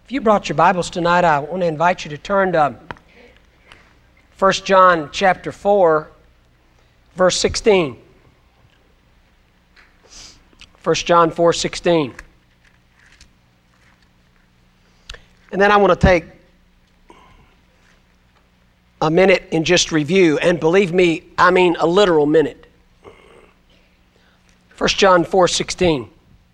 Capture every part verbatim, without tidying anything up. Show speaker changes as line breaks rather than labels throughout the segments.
If you brought your Bibles tonight, I want to invite you to turn to First John chapter four, verse sixteen. First John four sixteen. And then I want to take a minute and just review. And believe me, I mean a literal minute. First John four sixteen.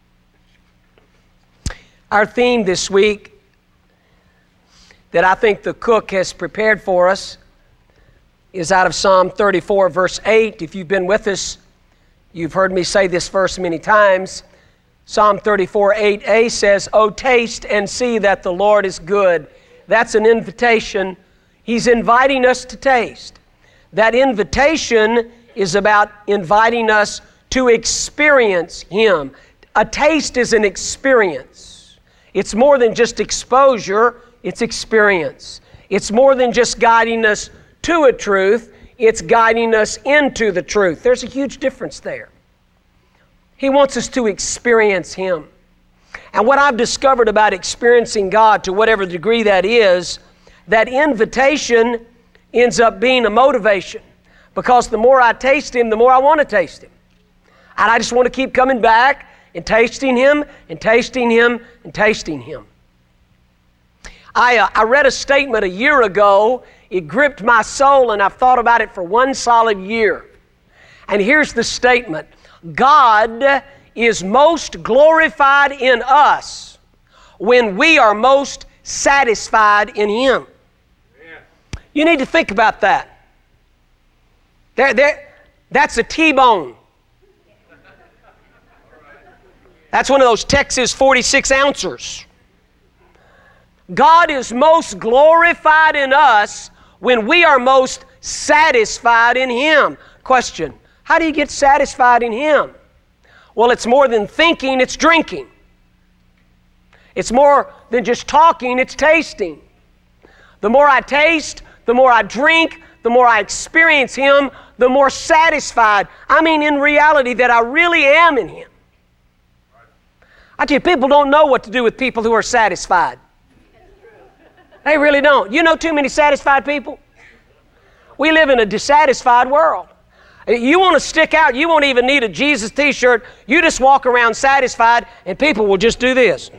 Our theme this week that I think the cook has prepared for us is out of Psalm thirty-four, verse eight. If you've been with us, you've heard me say this verse many times. Psalm thirty-four, eight a says, "Oh, taste and see that the Lord is good." That's an invitation. He's inviting us to taste. That invitation is about inviting us to experience Him. A taste is an experience. It's more than just exposure, it's experience. It's more than just guiding us to a truth, it's guiding us into the truth. There's a huge difference there. He wants us to experience Him. And what I've discovered about experiencing God, to whatever degree that is, that invitation ends up being a motivation. Because the more I taste Him, the more I want to taste Him. And I just want to keep coming back and tasting Him, and tasting Him, and tasting Him. I, uh, I read a statement a year ago. It gripped my soul, and I've thought about it for one solid year. And here's the statement. God is most glorified in us when we are most satisfied in Him. Yeah. You need to think about that. There, there, that's a T-bone. That's one of those Texas forty-six ouncers. God is most glorified in us when we are most satisfied in Him. Question, how do you get satisfied in Him? Well, it's more than thinking, it's drinking. It's more than just talking, it's tasting. The more I taste, the more I drink, the more I experience Him, the more satisfied, I mean in reality, that I really am in Him. I tell you, people don't know what to do with people who are satisfied. They really don't. You know too many satisfied people? We live in a dissatisfied world. You want to stick out, you won't even need a Jesus t-shirt. You just walk around satisfied and people will just do this.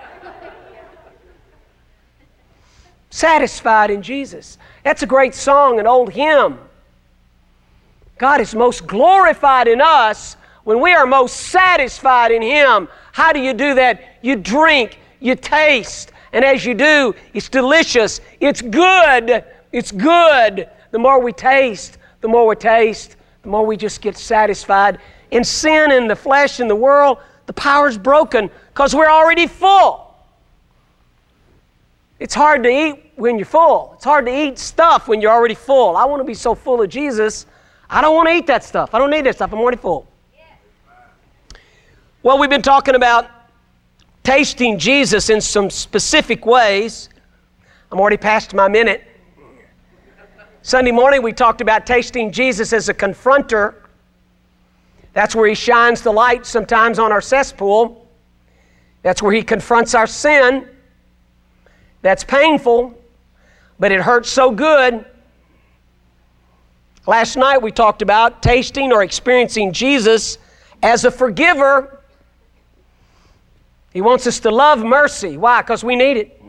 Satisfied in Jesus. That's a great song, an old hymn. God is most glorified in us when we are most satisfied in Him. How do you do that? You drink, you taste, and as you do, it's delicious, it's good, it's good. The more we taste, the more we taste, the more we just get satisfied. In sin, in the flesh, in the world, the power's broken because we're already full. It's hard to eat when you're full. It's hard to eat stuff when you're already full. I want to be so full of Jesus, I don't want to eat that stuff. I don't need that stuff. I'm already full. Well, we've been talking about tasting Jesus in some specific ways. I'm already past my minute. Sunday morning we talked about tasting Jesus as a confronter. That's where He shines the light sometimes on our cesspool. That's where He confronts our sin. That's painful, but it hurts so good. Last night we talked about tasting or experiencing Jesus as a forgiver. He wants us to love mercy. Why? Because we need it.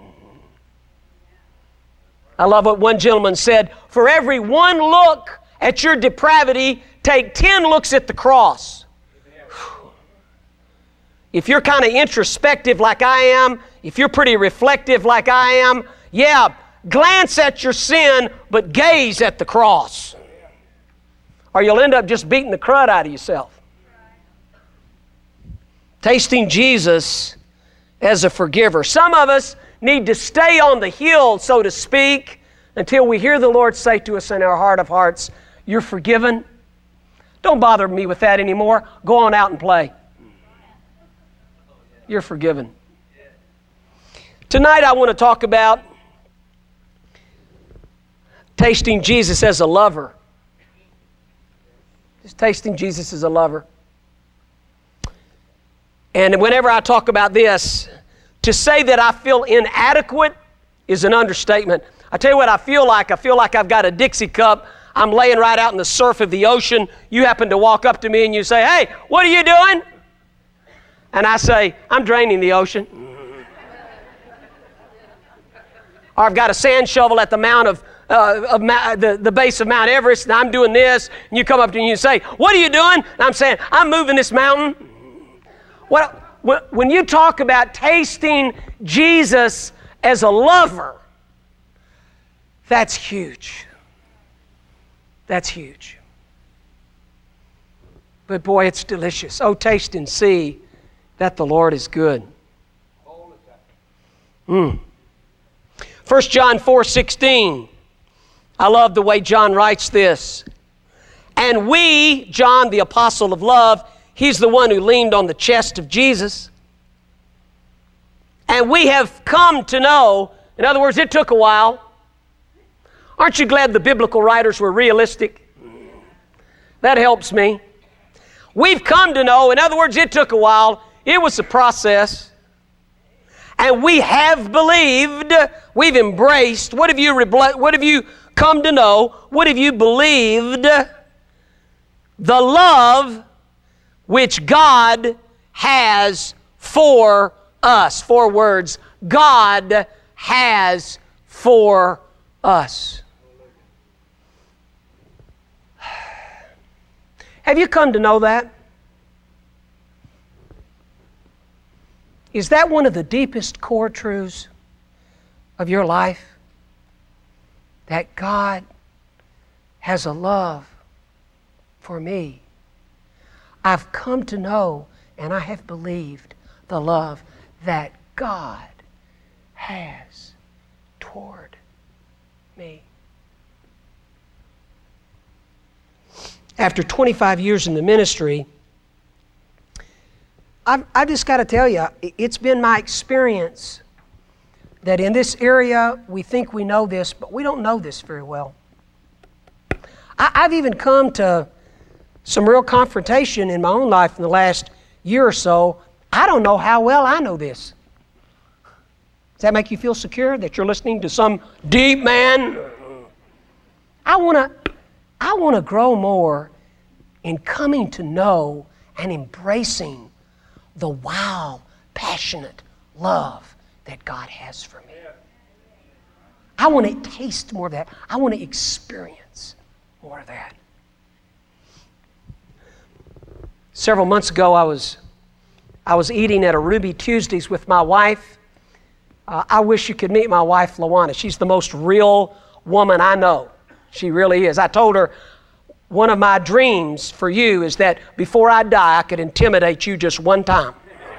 I love what one gentleman said. For every one look at your depravity, take ten looks at the cross. If you're kind of introspective like I am, if you're pretty reflective like I am, yeah, glance at your sin, but gaze at the cross. Or you'll end up just beating the crud out of yourself. Tasting Jesus as a forgiver. Some of us need to stay on the hill, so to speak, until we hear the Lord say to us in our heart of hearts, "You're forgiven. Don't bother me with that anymore. Go on out and play. You're forgiven." Tonight I want to talk about tasting Jesus as a lover. Just tasting Jesus as a lover. And whenever I talk about this, To say that I feel inadequate is an understatement. I tell you what I feel like. I feel like I've got a Dixie cup. I'm laying right out in the surf of the ocean. You happen to walk up to me and you say, "Hey, what are you doing?" And I say, "I'm draining the ocean." Or I've got a sand shovel at the mount of, uh, of Ma- the, the base of Mount Everest, and I'm doing this, and you come up to me and you say, "What are you doing?" And I'm saying, "I'm moving this mountain." Well, when you talk about tasting Jesus as a lover, that's huge. That's huge. But boy, it's delicious. Oh, taste and see that the Lord is good. Mm. First John four sixteen. I love the way John writes this. And we, John, the apostle of love, he's the one who leaned on the chest of Jesus. And we have come to know, in other words, it took a while. Aren't you glad the biblical writers were realistic? That helps me. We've come to know, in other words, it took a while. It was a process. And we have believed, we've embraced. What have you, what have you come to know? What have you believed? The love which God has for us. Four words. God has for us. Have you come to know that? Is that one of the deepest core truths of your life? That God has a love for me. I've come to know and I have believed the love that God has toward me. After twenty-five years in the ministry, I've, I've just got to tell you, it's been my experience that in this area, we think we know this, but we don't know this very well. I, I've even come to some real confrontation in my own life in the last year or so. I don't know how well I know this. Does that make you feel secure that you're listening to some deep man? I want to I want to grow more in coming to know and embracing the wild, passionate love that God has for me. I want to taste more of that. I want to experience more of that. Several months ago, I was I was eating at a Ruby Tuesdays with my wife. Uh, I wish you could meet my wife, Lawana. She's the most real woman I know. She really is. I told her, one of my dreams for you is that before I die, I could intimidate you just one time.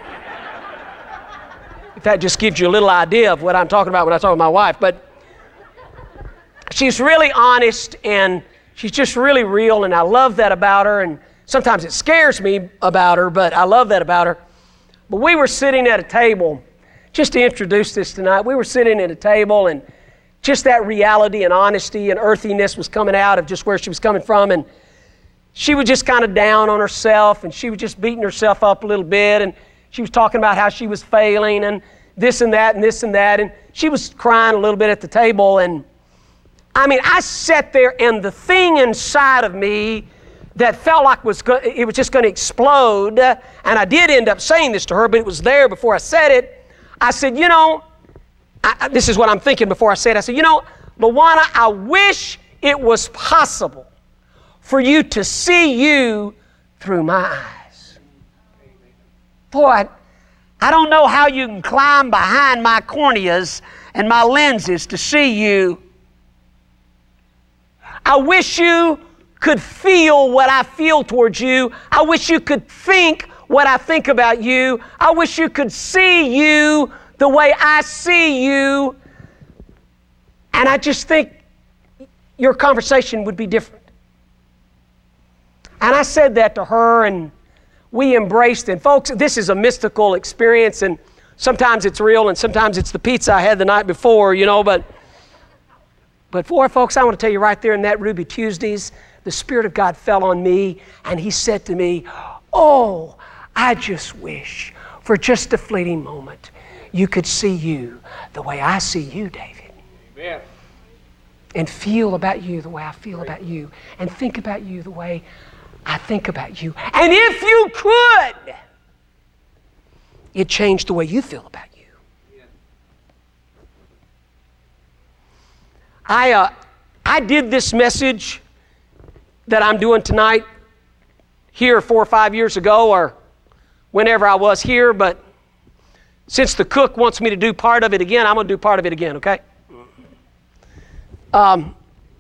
If that just gives you a little idea of what I'm talking about when I talk with my wife. But she's really honest and she's just really real, and I love that about her. And sometimes it scares me about her, but I love that about her. But we were sitting at a table, just to introduce this tonight, we were sitting at a table, and just that reality and honesty and earthiness was coming out of just where she was coming from. And she was just kind of down on herself, and she was just beating herself up a little bit, and she was talking about how she was failing and this and that and this and that, and she was crying a little bit at the table. And I mean, I sat there, and the thing inside of me that felt like was go- it was just going to explode, and I did end up saying this to her, but it was there before I said it. I said, you know, I, this is what I'm thinking before I said it. I said, you know, Lawana, I wish it was possible for you to see you through my eyes. Boy, I don't know how you can climb behind my corneas and my lenses to see you. I wish you could feel what I feel towards you. I wish you could think what I think about you. I wish you could see you the way I see you. And I just think your conversation would be different. And I said that to her, and we embraced. And folks, this is a mystical experience, and sometimes it's real, and sometimes it's the pizza I had the night before, you know. But, but boy, folks, I want to tell you right there in that Ruby Tuesdays, the Spirit of God fell on me, and He said to me, oh, I just wish for just a fleeting moment you could see you the way I see you, David.
Amen.
And feel about you the way I feel about you. And think about you the way I think about you. And if you could, it changed the way you feel about you.
Yeah.
I, uh, I did this message that I'm doing tonight here four or five years ago or whenever I was here, but since the cook wants me to do part of it again, I'm going to do part of it again, okay? Um,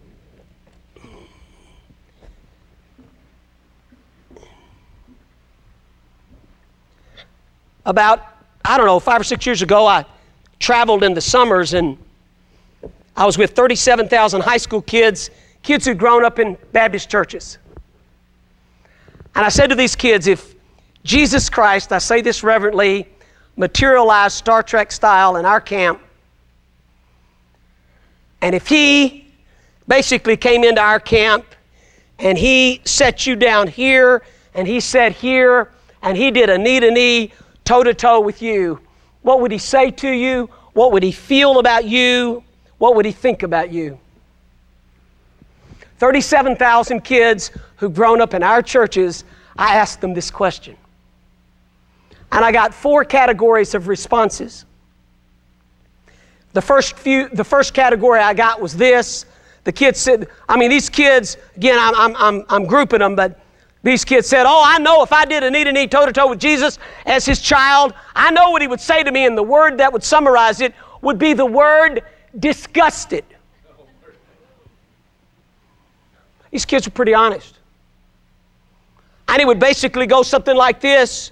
about, I don't know, five or six years ago, I traveled in the summers and I was with thirty-seven thousand high school kids, kids who'd grown up in Baptist churches. And I said to these kids, if Jesus Christ, I say this reverently, materialized Star Trek style in our camp, and if he basically came into our camp and he set you down here and he sat here and he did a knee to knee, toe to toe with you, what would he say to you? What would he feel about you? What would he think about you? thirty-seven thousand kids who've grown up in our churches, I asked them this question. And I got four categories of responses. The first few, the first category I got was this. The kids said, I mean, these kids, again, I'm, I'm, I'm, I'm grouping them, but these kids said, oh, I know if I did a knee to knee, toe to toe with Jesus as his child, I know what he would say to me, and the word that would summarize it would be the word disgusted. These kids were pretty honest. And he would basically go something like this.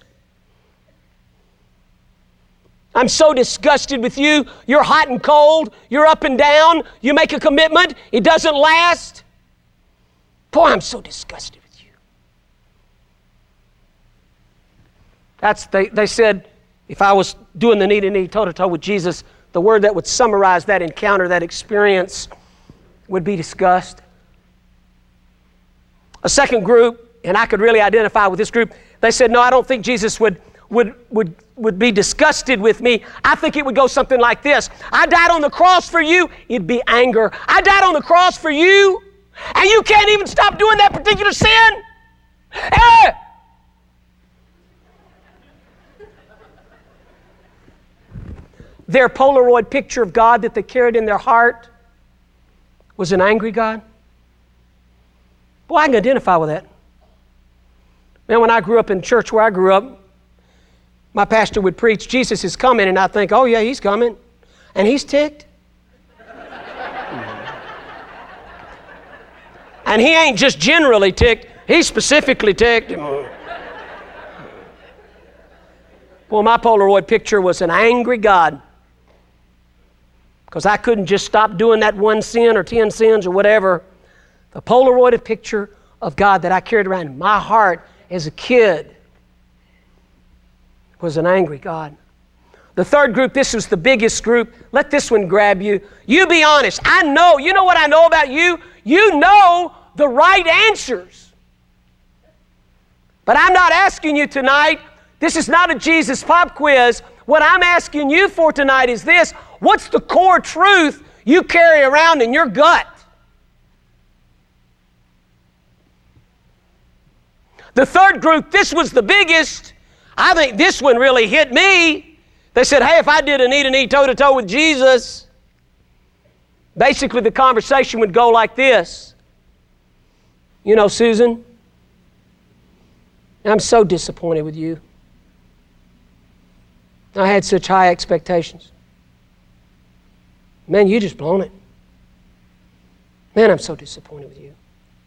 I'm so disgusted with you. You're hot and cold. You're up and down. You make a commitment. It doesn't last. Boy, I'm so disgusted with you. That's they, they said, if I was doing the knee-to-knee, toe-to-toe with Jesus, the word that would summarize that encounter, that experience, would be disgust. A second group, and I could really identify with this group, they said, no, I don't think Jesus would would would would be disgusted with me. I think it would go something like this. I died on the cross for you. It'd be anger. I died on the cross for you, and you can't even stop doing that particular sin. Hey! Their Polaroid picture of God that they carried in their heart was an angry God. Boy, I can identify with that. Man, when I grew up in church where I grew up, my pastor would preach, Jesus is coming, and I think, oh yeah, he's coming. And he's ticked. And he ain't just generally ticked, he's specifically ticked. Well, my Polaroid picture was an angry God. Because I couldn't just stop doing that one sin or ten sins or whatever. The Polaroid picture of God that I carried around in my heart as a kid was an angry God. The third group, this was the biggest group. Let this one grab you. You be honest. I know. You know what I know about you? You know the right answers. But I'm not asking you tonight. This is not a Jesus pop quiz. What I'm asking you for tonight is this. What's the core truth you carry around in your gut? The third group, this was the biggest. I think this one really hit me. They said, hey, if I did a knee-to-knee, toe-to-toe with Jesus, basically the conversation would go like this. You know, Susan, I'm so disappointed with you. I had such high expectations. Man, you just blown it. Man, I'm so disappointed with you.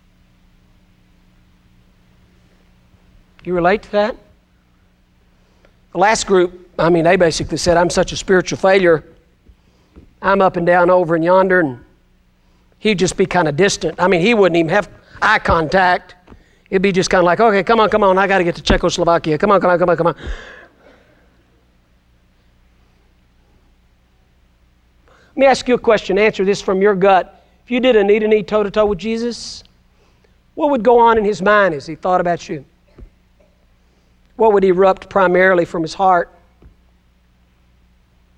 You relate to that? The last group, I mean, they basically said, I'm such a spiritual failure. I'm up and down over and yonder, and he'd just be kind of distant. I mean, he wouldn't even have eye contact. It'd be just kind of like, okay, come on, come on, I got to get to Czechoslovakia. Come on, come on, come on, come on. Let me ask you a question. Answer this from your gut. If you did a knee-to-knee, toe-to-toe with Jesus, what would go on in his mind as he thought about you? What would erupt primarily from his heart?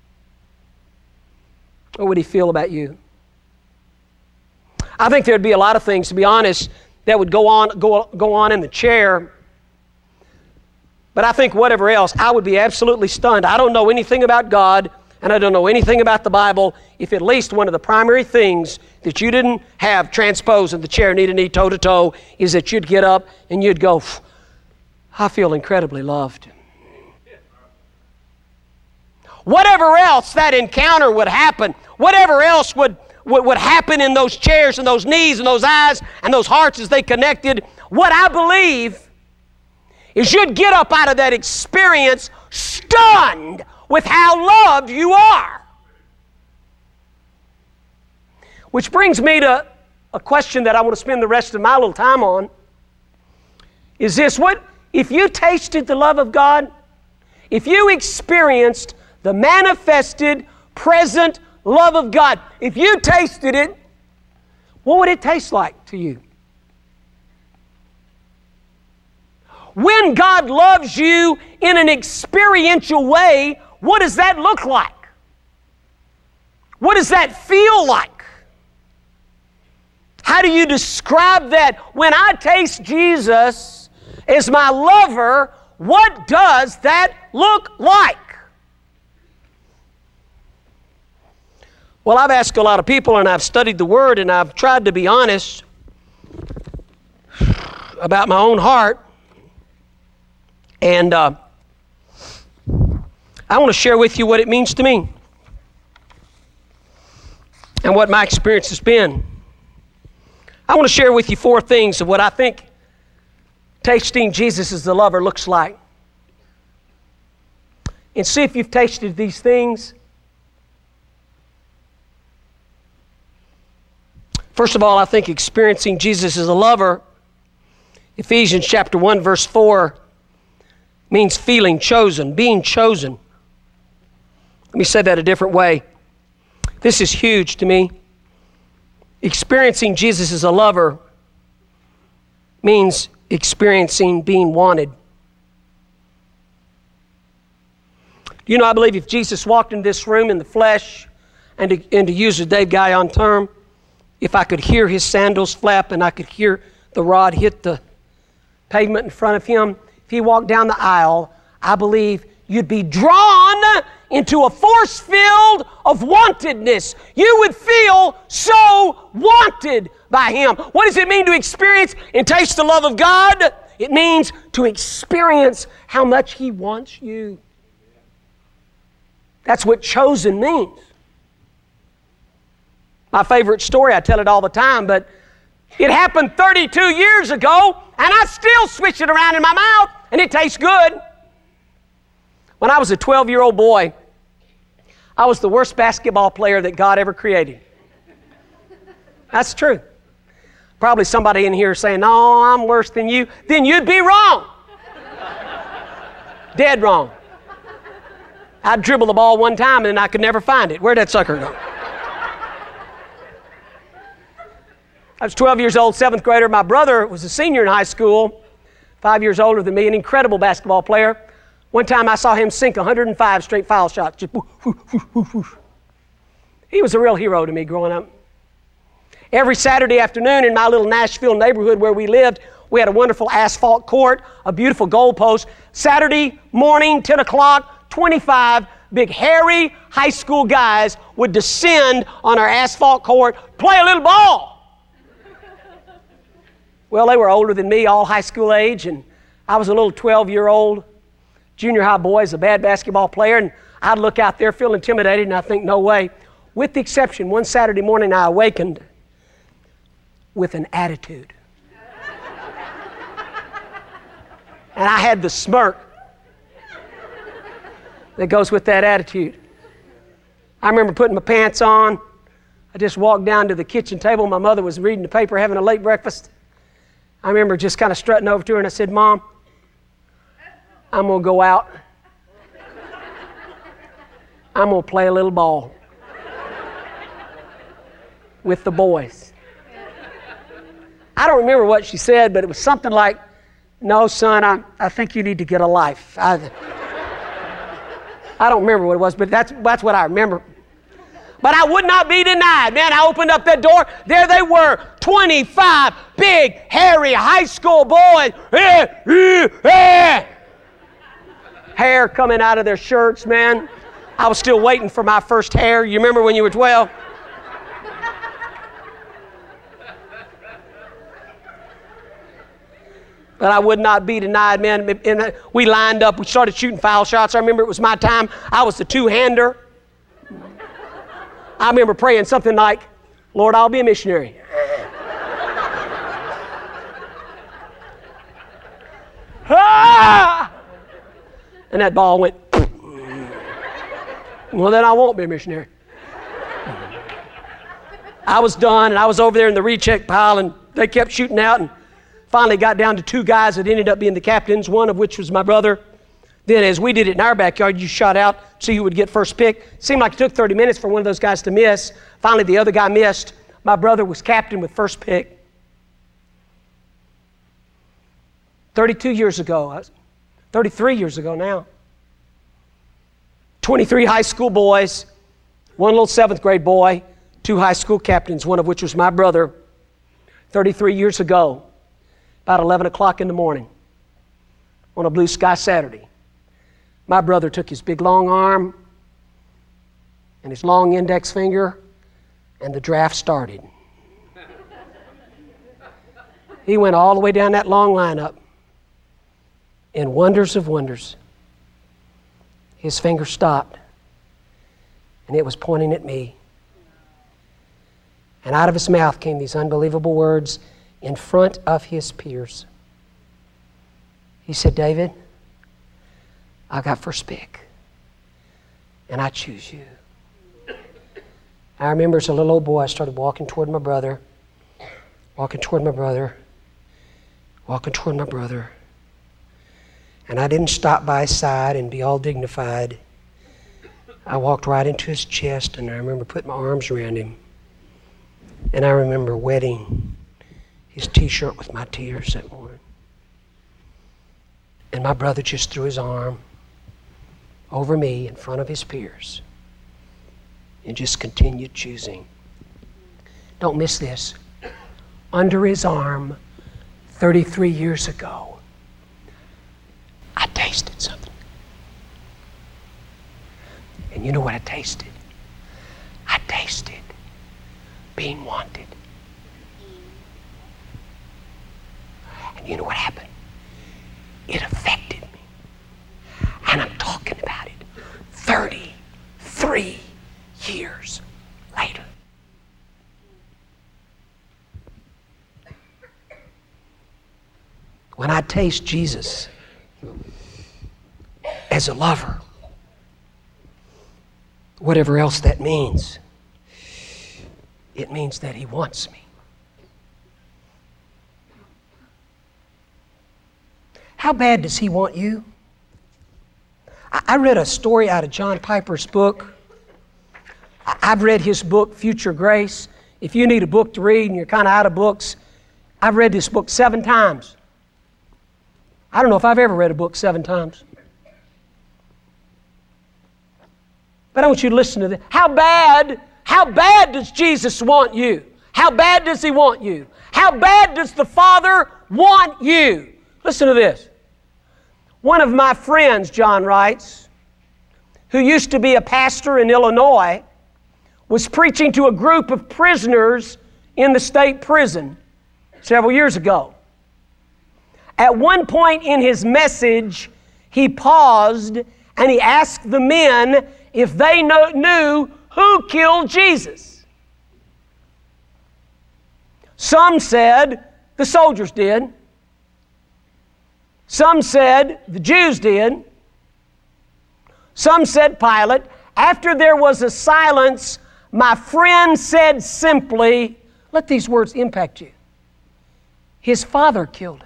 What would He feel about you? I think there'd be a lot of things, to be honest, that would go on, go, go on in the chair. But I think whatever else, I would be absolutely stunned. I don't know anything about God, and I don't know anything about the Bible, if at least one of the primary things that you didn't have transposed in the chair, knee to knee, toe to toe, is that you'd get up and you'd go, I feel incredibly loved. Whatever else that encounter would happen, whatever else would, would, would happen in those chairs and those knees and those eyes and those hearts as they connected, what I believe is you'd get up out of that experience stunned with how loved you are. Which brings me to a question that I want to spend the rest of my little time on. Is this: what if you tasted the love of God? If you experienced the manifested, present love of God, if you tasted it, what would it taste like to you? When God loves you in an experiential way, what does that look like? What does that feel like? How do you describe that? When I taste Jesus as my lover, what does that look like? Well, I've asked a lot of people, and I've studied the Word, and I've tried to be honest about my own heart. And uh, I want to share with you what it means to me and what my experience has been. I want to share with you four things of what I think tasting Jesus as the lover looks like. And see if you've tasted these things. First of all, I think experiencing Jesus as a lover, Ephesians chapter one, verse four, means feeling chosen, being chosen. Let me say that a different way. This is huge to me. Experiencing Jesus as a lover means experiencing being wanted. You know, I believe if Jesus walked in this room in the flesh, and to, and to use a Dave Guyon term, if I could hear his sandals flap and I could hear the rod hit the pavement in front of him, if he walked down the aisle, I believe you'd be drawn into a force field of wantedness. You would feel so wanted by him. What does it mean to experience and taste the love of God? It means to experience how much he wants you. That's what chosen means. My favorite story, I tell it all the time, but it happened thirty-two years ago, and I still switch it around in my mouth, and it tastes good. When I was a twelve-year-old boy, I was the worst basketball player that God ever created. That's true. Probably somebody in here saying, no, I'm worse than you. Then you'd be wrong. Dead wrong. I'd dribble the ball one time, and I could never find it. Where'd that sucker go? I was twelve years old, seventh grader. My brother was a senior in high school, five years older than me, an incredible basketball player. One time I saw him sink one hundred five straight foul shots. Just whoo, whoo, whoo, whoo, whoo. He was a real hero to me growing up. Every Saturday afternoon in my little Nashville neighborhood where we lived, we had a wonderful asphalt court, a beautiful goalpost. Saturday morning, ten o'clock, twenty-five big hairy high school guys would descend on our asphalt court, play a little ball. Well, they were older than me, all high school age, and I was a little twelve-year-old junior high boy as a bad basketball player, and I'd look out there, feel intimidated, and I think, no way. With the exception, one Saturday morning I awakened with an attitude. And I had the smirk that goes with that attitude. I remember putting my pants on. I just walked down to the kitchen table. My mother was reading the paper, having a late breakfast. I remember just kind of strutting over to her, and I said, Mom, I'm going to go out. I'm going to play a little ball with the boys. I don't remember what she said, but it was something like, no, son, I, I think you need to get a life. I, I don't remember what it was, but that's, that's what I remember. But I would not be denied. Man, I opened up that door. There they were, twenty-five big, hairy high school boys. Hair coming out of their shirts, man. I was still waiting for my first hair. You remember when you were twelve? But I would not be denied, man. And we lined up. We started shooting foul shots. I remember it was my time. I was the two-hander. I remember praying something like, Lord, I'll be a missionary. Ah! And that ball went, well, then I won't be a missionary. I was done, and I was over there in the recheck pile, and they kept shooting out, and finally got down to two guys that ended up being the captains, one of which was my brother. Then as we did it in our backyard, you shot out so you would get first pick. Seemed like it took thirty minutes for one of those guys to miss. Finally, the other guy missed. My brother was captain with first pick. thirty-two years ago, thirty-three years ago now. twenty-three high school boys, one little seventh grade boy, two high school captains, one of which was my brother. thirty-three years ago, about eleven o'clock in the morning, on a blue sky Saturday, my brother took his big long arm and his long index finger, and the draft started. He went all the way down that long lineup. In wonders of wonders, his finger stopped, and it was pointing at me. And out of his mouth came these unbelievable words in front of his peers. He said, David, I got first pick, and I choose you. I remember as a little old boy, I started walking toward my brother, walking toward my brother, walking toward my brother. And I didn't stop by his side and be all dignified. I walked right into his chest, and I remember putting my arms around him. And I remember wetting his t-shirt with my tears that morning. And my brother just threw his arm over me in front of his peers and just continued choosing. Don't miss this. Under his arm, thirty-three years ago, I tasted something. And you know what I tasted? I tasted being wanted. And you know what happened? It affected me. And I'm talking about it thirty-three years later. When I taste Jesus as a lover, whatever else that means, it means that he wants me. How bad does he want you? I read a story out of John Piper's book. I've read his book, Future Grace. If you need a book to read and you're kind of out of books, I've read this book seven times. I don't know if I've ever read a book seven times. But I want you to listen to this. How bad, how bad does Jesus want you? How bad does he want you? How bad does the Father want you? Listen to this. One of my friends, John writes, who used to be a pastor in Illinois, was preaching to a group of prisoners in the state prison several years ago. At one point in his message, he paused and he asked the men if they know, knew who killed Jesus. Some said the soldiers did. Some said the Jews did. Some said Pilate. After there was a silence, my friend said simply, let these words impact you. His father killed him.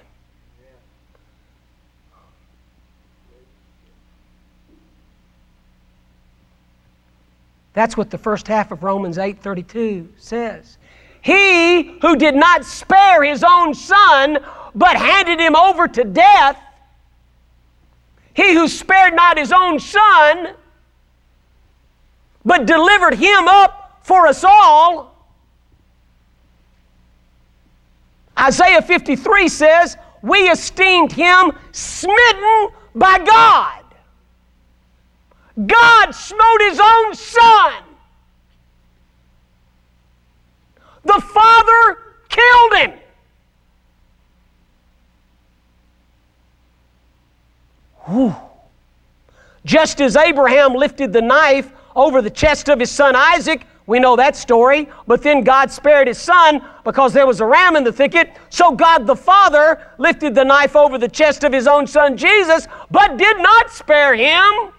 That's what the first half of Romans eight thirty-two says. He who did not spare his own son, but handed him over to death, he who spared not his own son, but delivered him up for us all. Isaiah fifty-three says, we esteemed him smitten by God. God smote his own Son. The Father killed him. Whew. Just as Abraham lifted the knife over the chest of his son Isaac, we know that story, but then God spared his son because there was a ram in the thicket. So God the Father lifted the knife over the chest of his own son Jesus, but did not spare him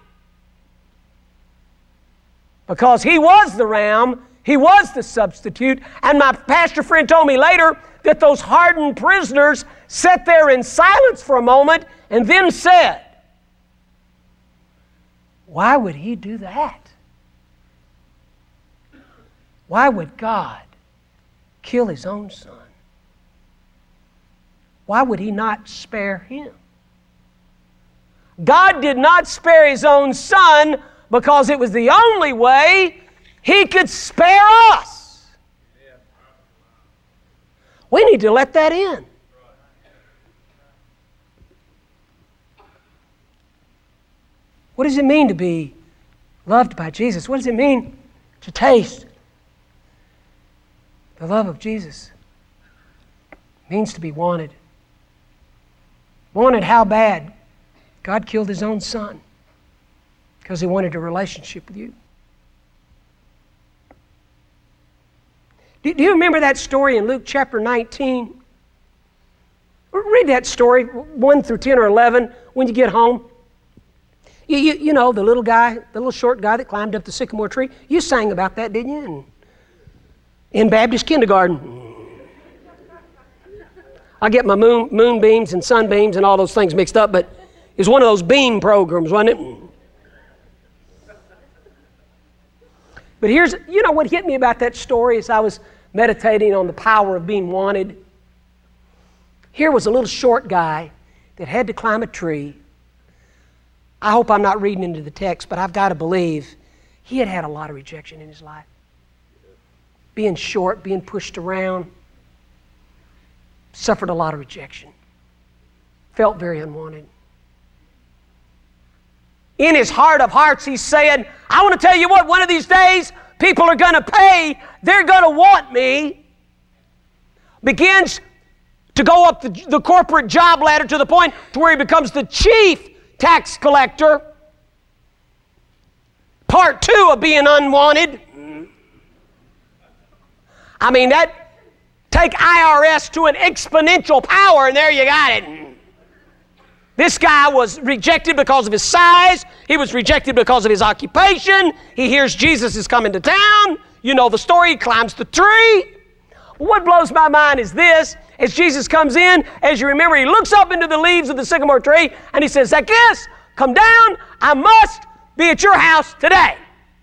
because he was the ram, he was the substitute. And my pastor friend told me later that those hardened prisoners sat there in silence for a moment and then said, why would he do that? Why would God kill his own son? Why would he not spare him? God did not spare his own son because it was the only way he could spare us. We need to let that in. What does it mean to be loved by Jesus? What does it mean to taste the love of Jesus? It means to be wanted. Wanted how bad? God killed his own son because he wanted a relationship with you. Do, do you remember that story in Luke chapter nineteen? Read that story, one through ten or eleven, when you get home. You, you, you know, the little guy, the little short guy that climbed up the sycamore tree. You sang about that, didn't you? In, in Baptist kindergarten. I get my moon, moonbeams and sunbeams and all those things mixed up, but it was one of those beam programs, wasn't it? But here's, you know what hit me about that story as I was meditating on the power of being wanted? Here was a little short guy that had to climb a tree. I hope I'm not reading into the text, but I've got to believe he had had a lot of rejection in his life. Being short, being pushed around, suffered a lot of rejection. Felt very unwanted. In his heart of hearts, he's saying, I want to tell you what, one of these days, people are going to pay, they're going to want me. Begins to go up the, the corporate job ladder to the point to where he becomes the chief tax collector. Part two of being unwanted. I mean, that take I R S to an exponential power, and there you got it. This guy was rejected because of his size. He was rejected because of his occupation. He hears Jesus is coming to town. You know the story. He climbs the tree. What blows my mind is this. As Jesus comes in, as you remember, he looks up into the leaves of the sycamore tree and he says, Zacchaeus, come down. I must be at your house today.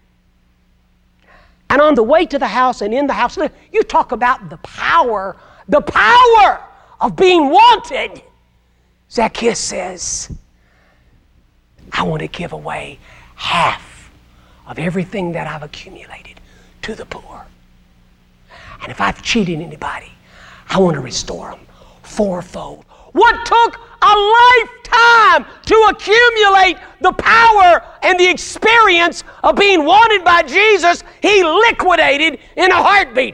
And on the way to the house and in the house, you talk about the power, the power of being wanted. Zacchaeus says, I want to give away half of everything that I've accumulated to the poor. And if I've cheated anybody, I want to restore them fourfold. What took a lifetime to accumulate the power and the experience of being wanted by Jesus, he liquidated in a heartbeat.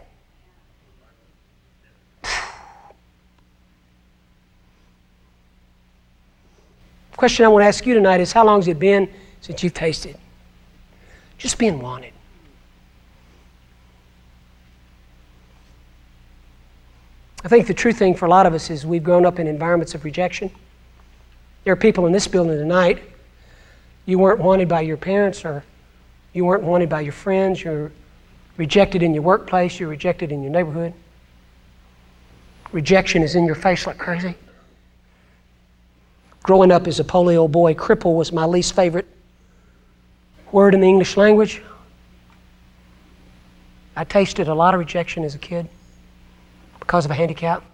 The question I want to ask you tonight is, how long has it been since you've tasted just being wanted? I think the true thing for a lot of us is we've grown up in environments of rejection. There are people in this building tonight, you weren't wanted by your parents, or you weren't wanted by your friends, you're rejected in your workplace, you're rejected in your neighborhood. Rejection is in your face like crazy. Growing up as a polio boy, cripple was my least favorite word in the English language. I tasted a lot of rejection as a kid because of a handicap.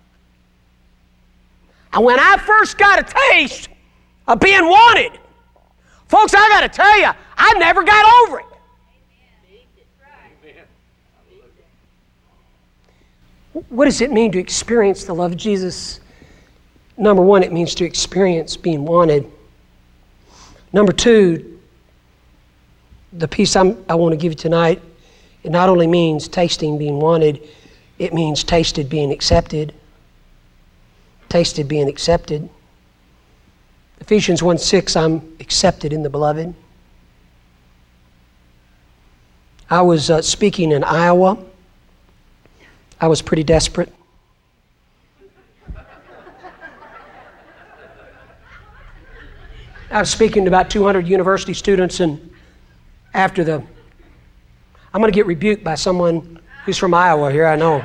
And when I first got a taste of being wanted, folks, I got to tell you, I never got over it. What does it mean to experience the love of Jesus? Number one, it means to experience being wanted. Number two, the piece I'm, I want to give you tonight, it not only means tasting being wanted, it means tasted being accepted. Tasted being accepted. Ephesians one six, I'm accepted in the beloved. I was uh, speaking in Iowa. I was pretty desperate. I was speaking to about two hundred university students, and after the, I'm going to get rebuked by someone who's from Iowa here, I know.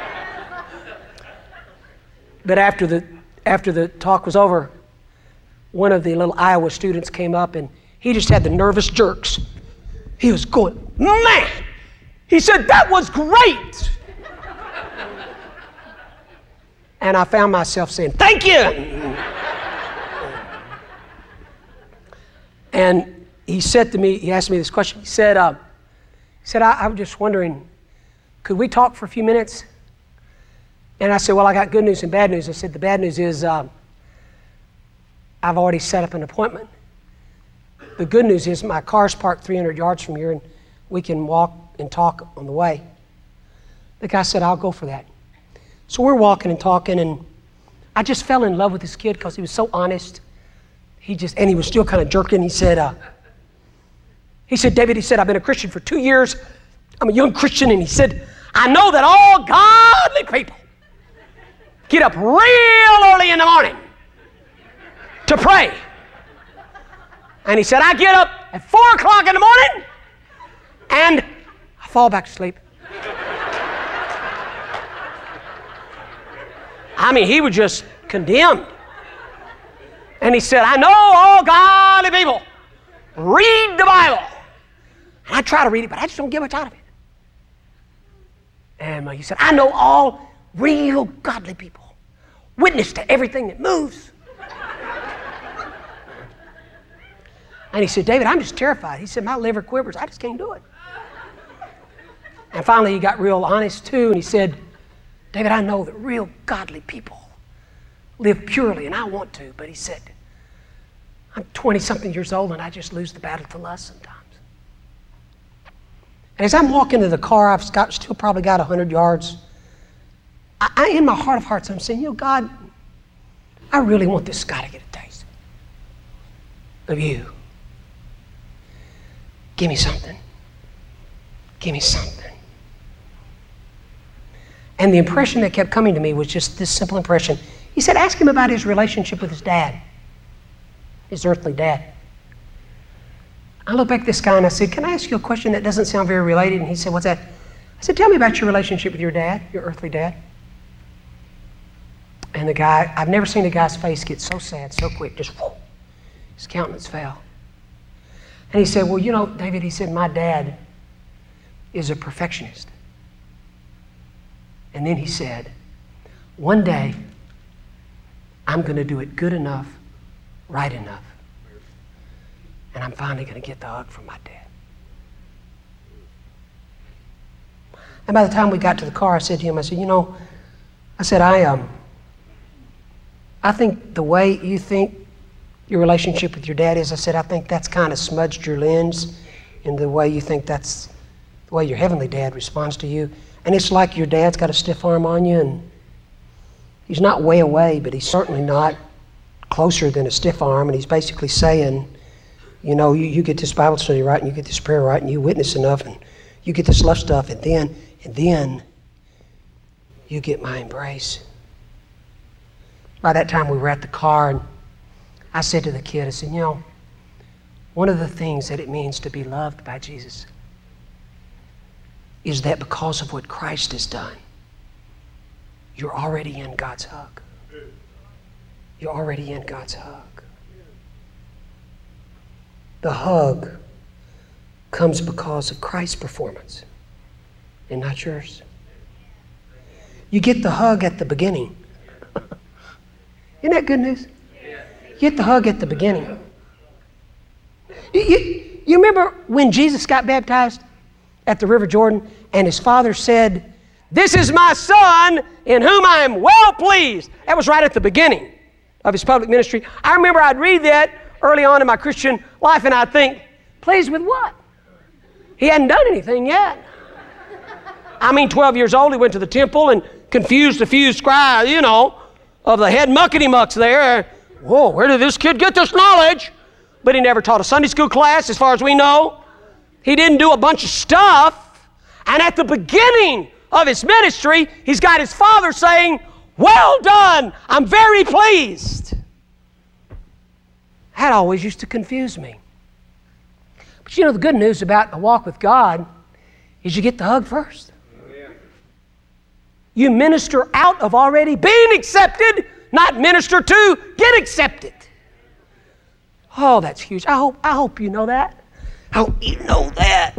But after the after the talk was over, one of the little Iowa students came up, and he just had the nervous jerks. He was going, man! He said, that was great! And I found myself saying, thank you! And he said to me, he asked me this question. He said, uh, he said, I, I was just wondering, could we talk for a few minutes? And I said, well, I got good news and bad news. I said, the bad news is uh, I've already set up an appointment. The good news is my car's parked three hundred yards from here, and we can walk and talk on the way. The guy said, I'll go for that. So we're walking and talking, and I just fell in love with this kid because he was so honest. He just, and he was still kind of jerking. He said, uh, he said, David, he said, I've been a Christian for two years. I'm a young Christian, and he said, I know that all godly people get up real early in the morning to pray. And he said, I get up at four o'clock in the morning and I fall back to sleep. I mean, he was just condemned. And he said, I know all godly people read the Bible. And I try to read it, but I just don't get much out of it. And he said, I know all real godly people witness to everything that moves. And he said, David, I'm just terrified. He said, my liver quivers. I just can't do it. And finally, he got real honest, too, and he said, David, I know that real godly people live purely, and I want to. But he said, I'm twenty-something years old, and I just lose the battle to lust sometimes. And as I'm walking to the car, I've got, still probably got one hundred yards. I, I, in my heart of hearts, I'm saying, you know, God, I really want this guy to get a taste of you. Give me something. Give me something. And the impression that kept coming to me was just this simple impression. He said, ask him about his relationship with his dad, his earthly dad. I looked back at this guy and I said, can I ask you a question that doesn't sound very related? And he said, what's that? I said, tell me about your relationship with your dad, your earthly dad. And the guy, I've never seen a guy's face get so sad so quick, just whoa, his countenance fell. And he said, well, you know, David, he said, my dad is a perfectionist. And then he said, one day, I'm going to do it good enough, right enough, and I'm finally going to get the hug from my dad. And by the time we got to the car, I said to him, I said, you know, I said, I um, I think the way you think your relationship with your dad is, I said, I think that's kind of smudged your lens in the way you think that's the way your heavenly dad responds to you. And it's like your dad's got a stiff arm on you, and he's not way away, but he's certainly not closer than a stiff arm. And he's basically saying, you know, you, you get this Bible study right, and you get this prayer right, and you witness enough, and you get this love stuff, and then, and then you get my embrace. By that time, we were at the car, and I said to the kid, I said, you know, one of the things that it means to be loved by Jesus is that because of what Christ has done, you're already in God's hug. You're already in God's hug. The hug comes because of Christ's performance and not yours. You get the hug at the beginning. Isn't that good news? You get the hug at the beginning. You, you, you remember when Jesus got baptized at the River Jordan and his father said, This is my Son in whom I am well pleased. That was right at the beginning of His public ministry. I remember I'd read that early on in my Christian life and I'd think, pleased with what? He hadn't done anything yet. I mean, twelve years old, he went to the temple and confused a few scribes, you know, of the head muckety-mucks there. Whoa, where did this kid get this knowledge? But he never taught a Sunday school class, as far as we know. He didn't do a bunch of stuff. And at the beginning of his ministry, he's got his Father saying, well done, I'm very pleased. That always used to confuse me. But you know, the good news about a walk with God is you get the hug first. You minister out of already being accepted, not minister to get accepted. Oh, that's huge. I hope, I hope you know that. I hope you know that.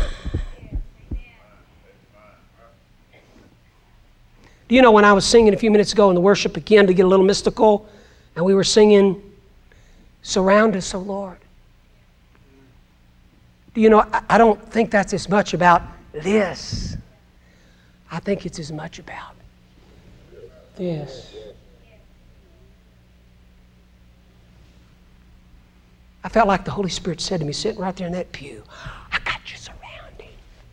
Do you know when I was singing a few minutes ago in the worship again to get a little mystical, and we were singing, surround us, O Lord. Do you know, I, I don't think that's as much about this. I think it's as much about this. I felt like the Holy Spirit said to me, sitting right there in that pew, I got you surrounded.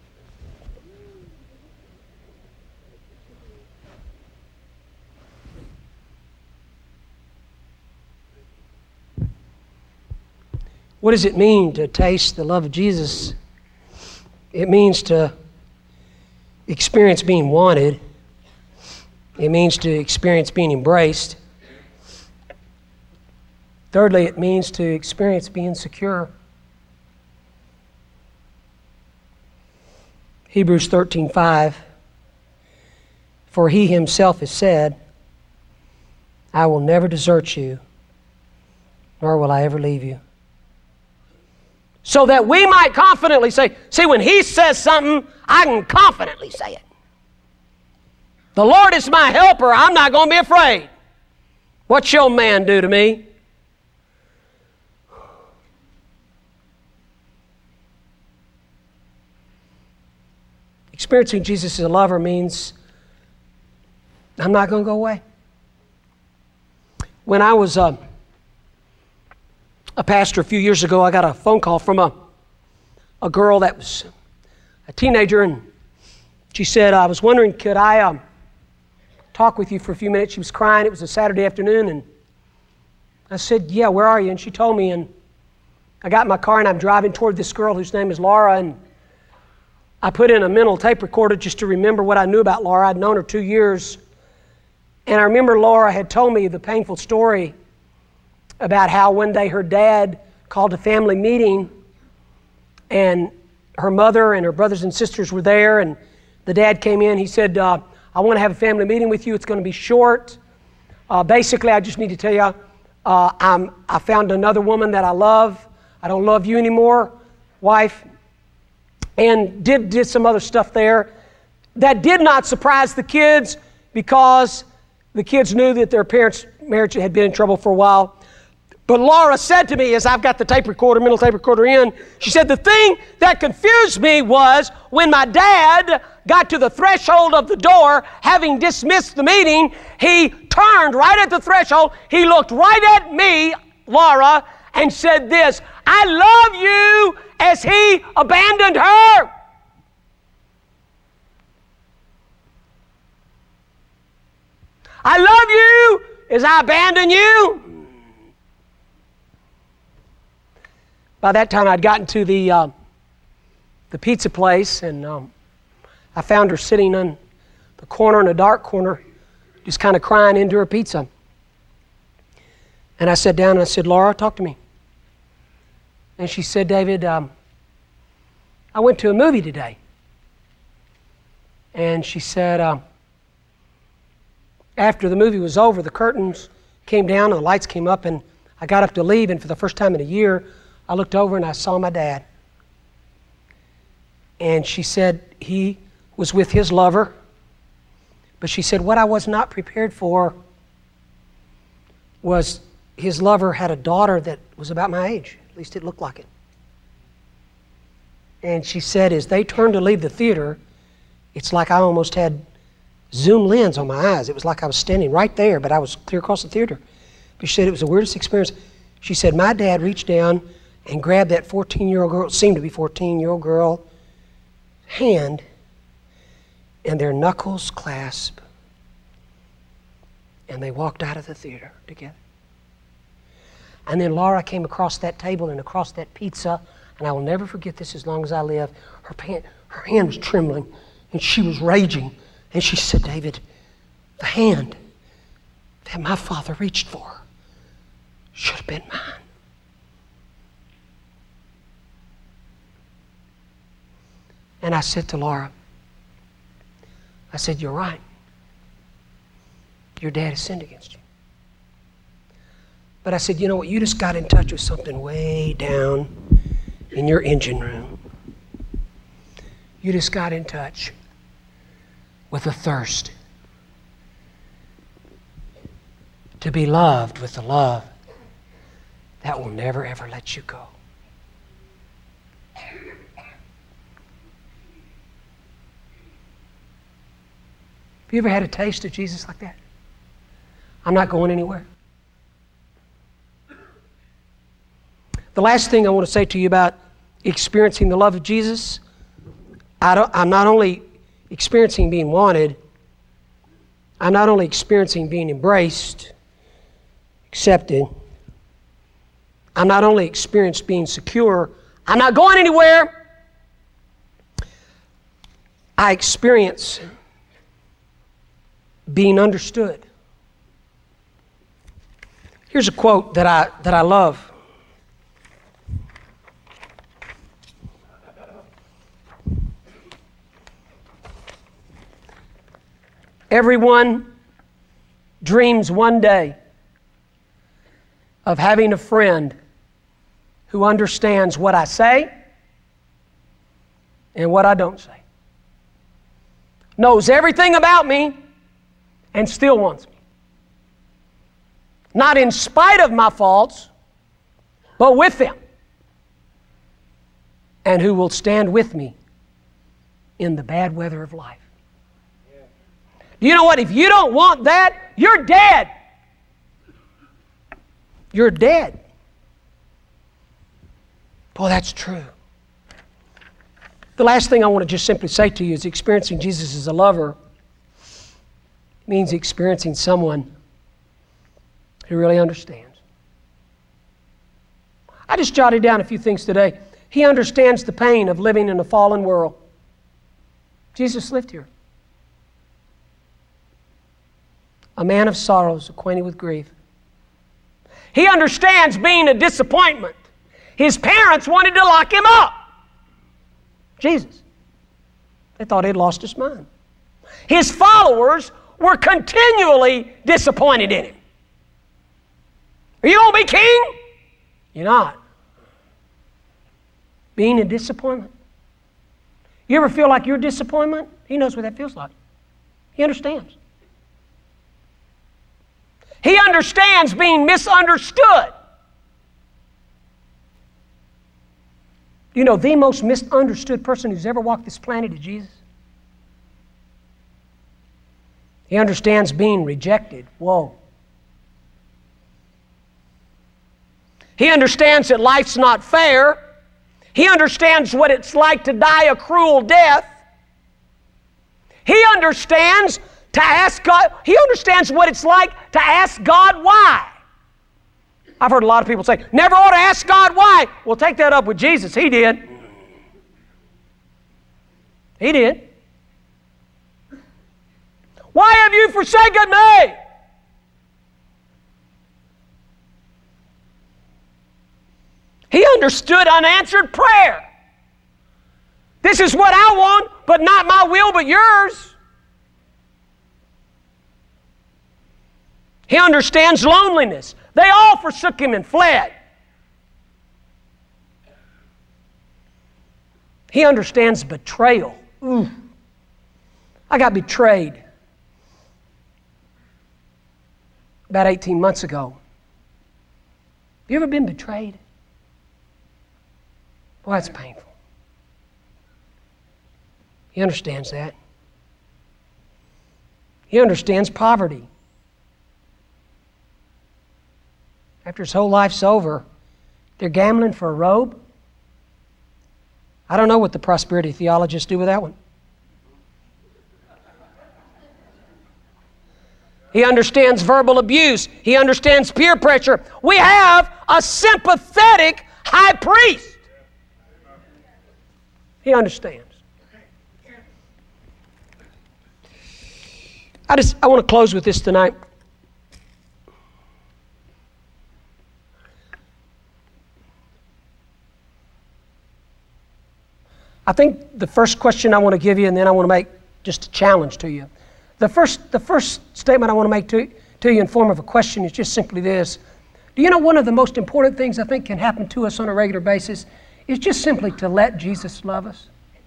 What does it mean to taste the love of Jesus? It means to experience being wanted. It means to experience being embraced. Thirdly, it means to experience being secure. Hebrews thirteen five, for He Himself has said, I will never desert you, nor will I ever leave you. So that we might confidently say, see, when He says something, I can confidently say it. The Lord is my helper, I'm not going to be afraid. What shall man do to me? Experiencing Jesus as a lover means I'm not going to go away. When I was uh, a pastor a few years ago, I got a phone call from a, a girl that was a teenager, and she said, I was wondering, could I um, talk with you for a few minutes? She was crying. It was a Saturday afternoon, and I said, yeah, where are you? And she told me, and I got in my car, and I'm driving toward this girl whose name is Laura, and I put in a mental tape recorder just to remember what I knew about Laura. I'd known her two years. And I remember Laura had told me the painful story about how one day her dad called a family meeting, and her mother and her brothers and sisters were there, and the dad came in. He said, uh, I want to have a family meeting with you. It's going to be short. Uh, basically, I just need to tell you, uh, I'm, I found another woman that I love. I don't love you anymore, wife. And did, did some other stuff there. That did not surprise the kids because the kids knew that their parents' marriage had been in trouble for a while. But Laura said to me, as I've got the tape recorder, mental tape recorder in, she said, the thing that confused me was when my dad got to the threshold of the door, having dismissed the meeting, he turned right at the threshold, he looked right at me, Laura, and said this, I love you, as he abandoned her. I love you as I abandon you. By that time, I'd gotten to the uh, the pizza place, and um, I found her sitting on the corner in a dark corner, just kind of crying into her pizza. And I sat down and I said, Laura, talk to me. And she said, David, um, I went to a movie today. And she said, um, after the movie was over, the curtains came down and the lights came up, and I got up to leave, and for the first time in a year, I looked over and I saw my dad. And she said he was with his lover, but she said what I was not prepared for was his lover had a daughter that was about my age. At least it looked like it. And she said, as they turned to leave the theater, it's like I almost had zoom lens on my eyes. It was like I was standing right there, but I was clear across the theater. But she said it was the weirdest experience. She said, my dad reached down and grabbed that fourteen-year-old girl, seemed to be fourteen-year-old girl, hand, and their knuckles clasped, and they walked out of the theater together. And then Laura came across that table and across that pizza, and I will never forget this as long as I live. Her, pan, her hand was trembling, and she was raging. And she said, David, the hand that my father reached for should have been mine. And I said to Laura, I said, you're right. Your dad has sinned against you. But I said, you know what? You just got in touch with something way down in your engine room. You just got in touch with a thirst to be loved with the love that will never, ever let you go. Have you ever had a taste of Jesus like that? I'm not going anywhere. The last thing I want to say to you about experiencing the love of Jesus, I don't, I'm not only experiencing being wanted, I'm not only experiencing being embraced, accepted, I'm not only experiencing being secure, I'm not going anywhere. I experience being understood. Here's a quote that I that I love. Everyone dreams one day of having a friend who understands what I say and what I don't say, knows everything about me, and still wants me. Not in spite of my faults, but with them. And who will stand with me in the bad weather of life. You know what? If you don't want that, you're dead. You're dead. Boy, that's true. The last thing I want to just simply say to you is experiencing Jesus as a lover means experiencing someone who really understands. I just jotted down a few things today. He understands the pain of living in a fallen world. Jesus lived here. A man of sorrows, acquainted with grief. He understands being a disappointment. His parents wanted to lock him up. Jesus. They thought he'd lost his mind. His followers were continually disappointed in him. Are you going to be king? You're not. Being a disappointment. You ever feel like you're a disappointment? He knows what that feels like. He understands. He understands being misunderstood. You know, the most misunderstood person who's ever walked this planet is Jesus. He understands being rejected. Whoa. He understands that life's not fair. He understands what it's like to die a cruel death. He understands to ask God, he understands what it's like to ask God why. I've heard a lot of people say, never ought to ask God why. Well, take that up with Jesus. He did. He did. Why have you forsaken me? He understood unanswered prayer. This is what I want, but not my will, but yours. He understands loneliness. They all forsook him and fled. He understands betrayal. Ooh. I got betrayed about eighteen months ago. You ever been betrayed? Boy, that's painful. He understands that. He understands poverty. After his whole life's over, they're gambling for a robe. I don't know what the prosperity theologists do with that one. He understands verbal abuse. He understands peer pressure. We have a sympathetic high priest. He understands. I just I want to close with this tonight. I think the first question I want to give you, and then I want to make just a challenge to you. The first, the first statement I want to make to, to you in form of a question is just simply this. Do you know one of the most important things I think can happen to us on a regular basis is just simply to let Jesus love us?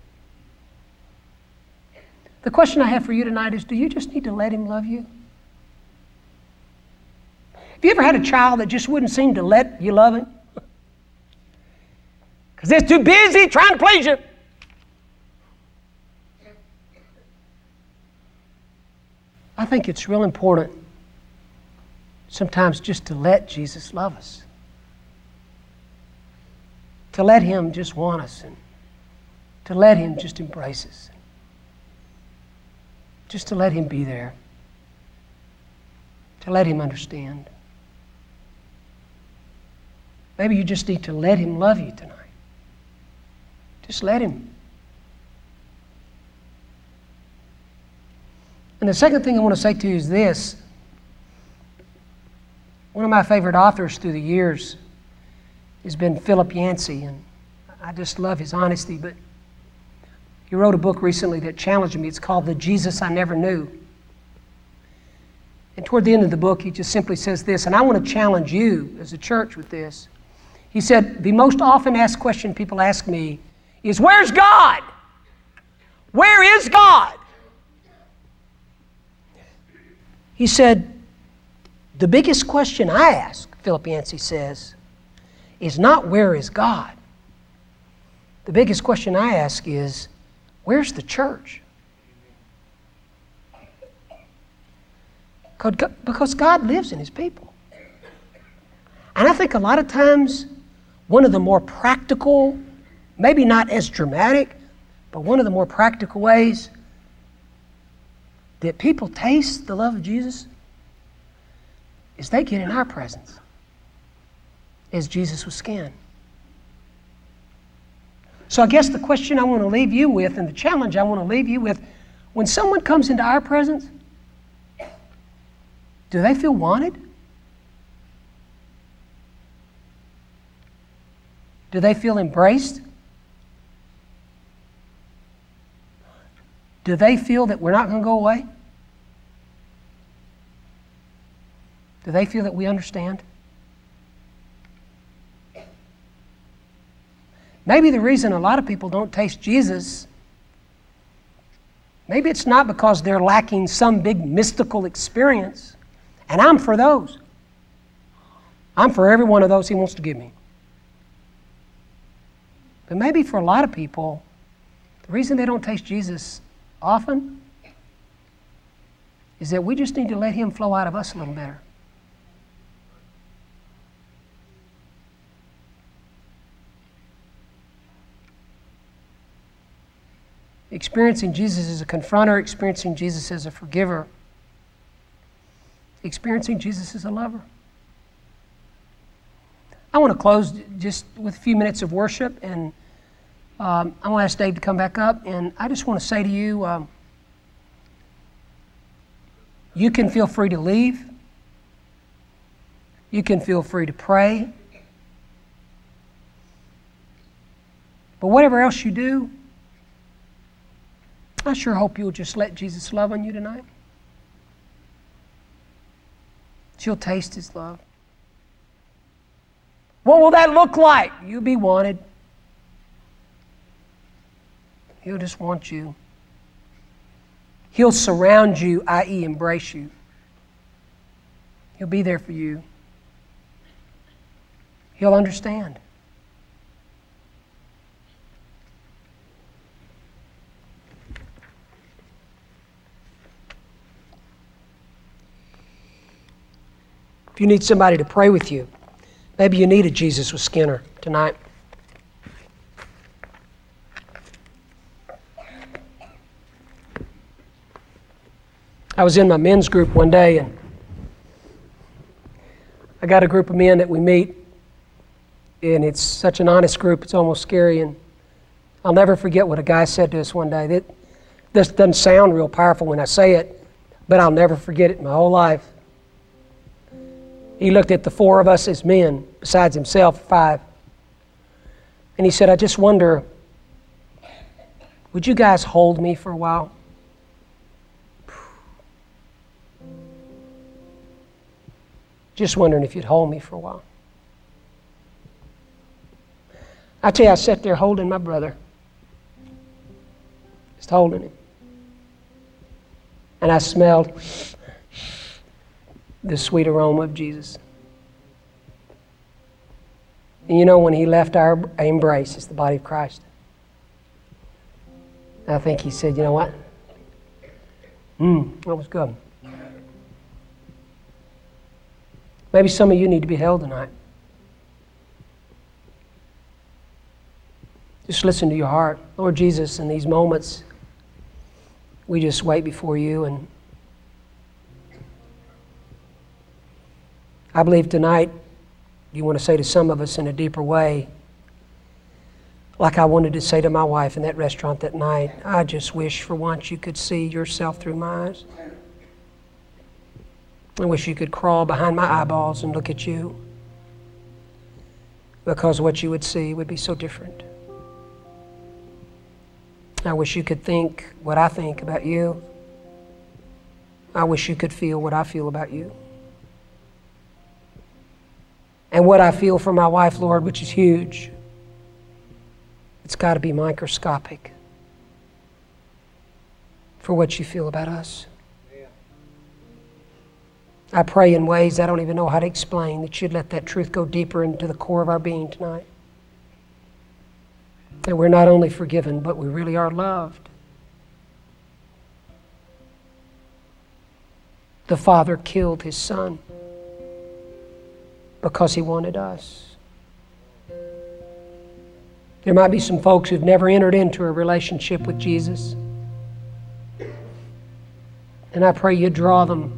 The question I have for you tonight is, do you just need to let Him love you? Have you ever had a child that just wouldn't seem to let you love him? Because they're too busy trying to please you. I think it's real important sometimes just to let Jesus love us. To let Him just want us, and to let Him just embrace us. Just to let Him be there. To let Him understand. Maybe you just need to let Him love you tonight. Just let Him. And the second thing I want to say to you is this. One of my favorite authors through the years has been Philip Yancey, and I just love his honesty, but he wrote a book recently that challenged me. It's called The Jesus I Never Knew. And toward the end of the book, he just simply says this, and I want to challenge you as a church with this. He said, the most often asked question people ask me is, where's God? Where is God? He said, the biggest question I ask, Philip Yancey says, is not where is God? The biggest question I ask is, where's the church? Because God lives in His people. And I think a lot of times, one of the more practical, maybe not as dramatic, but one of the more practical ways that people taste the love of Jesus is they get in our presence as Jesus was scanned. So I guess the question I want to leave you with, and the challenge I want to leave you with, when someone comes into our presence, do they feel wanted? Do they feel embraced? Do they feel that we're not going to go away? Do they feel that we understand? Maybe the reason a lot of people don't taste Jesus, maybe it's not because they're lacking some big mystical experience. And I'm for those. I'm for every one of those He wants to give me. But maybe for a lot of people, the reason they don't taste Jesus often is that we just need to let Him flow out of us a little better. Experiencing Jesus as a confronter, experiencing Jesus as a forgiver, experiencing Jesus as a lover. I want to close just with a few minutes of worship, and um, I want to ask Dave to come back up, and I just want to say to you, um, you can feel free to leave. You can feel free to pray. But whatever else you do, I sure hope you'll just let Jesus love on you tonight. You'll taste His love. What will that look like? You'll be wanted. He'll just want you. He'll surround you, that is embrace you. He'll be there for you. He'll understand. If you need somebody to pray with you, maybe you need a Jesus with Skinner tonight. I was in my men's group one day, and I got a group of men that we meet, and it's such an honest group, it's almost scary. And I'll never forget what a guy said to us one day. That this doesn't sound real powerful when I say it, but I'll never forget it my whole life. He looked at the four of us as men, besides himself, five. And he said, I just wonder, would you guys hold me for a while? Just wondering if you'd hold me for a while. I tell you, I sat there holding my brother. Just holding him. And I smelled the sweet aroma of Jesus. And you know, when he left our embrace, it's the body of Christ. I think he said, you know what? Mmm, that was good. Maybe some of you need to be held tonight. Just listen to your heart. Lord Jesus, in these moments, we just wait before you. And I believe tonight you want to say to some of us in a deeper way, like I wanted to say to my wife in that restaurant that night, I just wish for once you could see yourself through my eyes. I wish you could crawl behind my eyeballs and look at you, because what you would see would be so different. I wish you could think what I think about you. I wish you could feel what I feel about you. And what I feel for my wife, Lord, which is huge, it's got to be microscopic for what you feel about us. I pray in ways I don't even know how to explain that you'd let that truth go deeper into the core of our being tonight. That we're not only forgiven, but we really are loved. The Father killed His Son because He wanted us. There might be some folks who've never entered into a relationship with Jesus. And I pray you draw them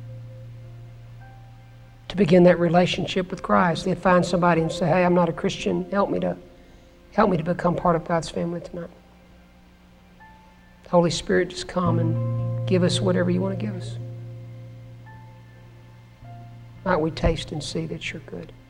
to begin that relationship with Christ. They'd find somebody and say, hey, I'm not a Christian. Help me to help me to become part of God's family tonight. Holy Spirit, just come and give us whatever you want to give us. Might we taste and see that you're good.